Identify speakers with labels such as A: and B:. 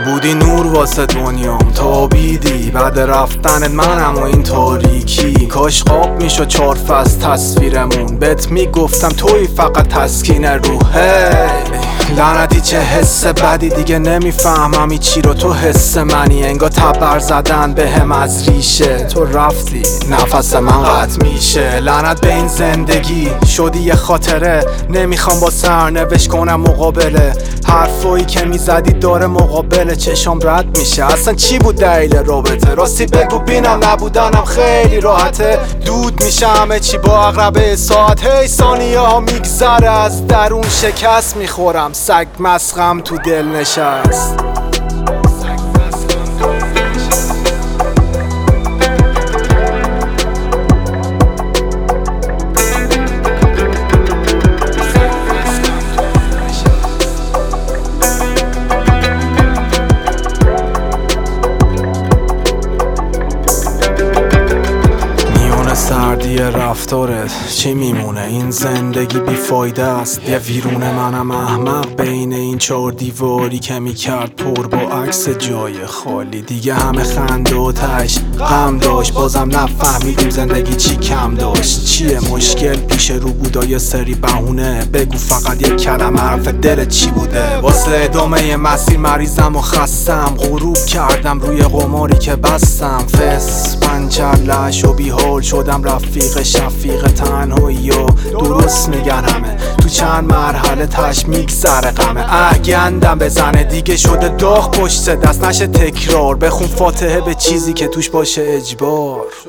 A: بودی نور واسه دنیام، تابیدی بعد رفتنت منم و این تاریکی. کاش خواب میشد 4 فصل تصویرمون، بهت میگفتم توی فقط تسکین روحه. لعنتی چه حس بدی، دیگه نمیفهمم چی رو، تو حس منی انگار تبر زدن به هم از ریشه. تو رفتی نفس من قطع میشه، لعنت به این زندگی شدی یه خاطره. نمیخوام با سرنوشت کنم مقابله، حرفایی که میزدی داره مقابله. چشام رد میشه اصلا چی بود دلیل رابطه؟ راستی بگو بینم نبودنم خیلی راحته. دود میشه همه چی با عقربه ساعت، هی ثانیه ها میگذره از درون شکست میخورم. سگ مسخم تو دل نشست. سردی رفتارت چی میمونه؟ این زندگی بیفایده است، یه ویرون منم احمق بین این 4 دیواری که میکرد پر با عکس جای خالی. دیگه همه خنده و تش غم داشت، بازم نفهمیدیم زندگی چی کم داشت. چیه مشکل پیش رو بودا یه سری بهونه؟ بگو فقط یک کلمه حرف دلت چی بوده؟ واسه ادامه مسیر مریضم و خستم، غروب کردم روی قماری که بستم. فس پنچرلش و بیحال شدم، رفیق شفیق تنهایی و درست میگن همه تو چند مرحله تش میگذره غمه. گندم بزنه دیگه شده داغ پشت دست، نشه تکرار. بخون فاتحه به چیزی که توش باشه اجبار.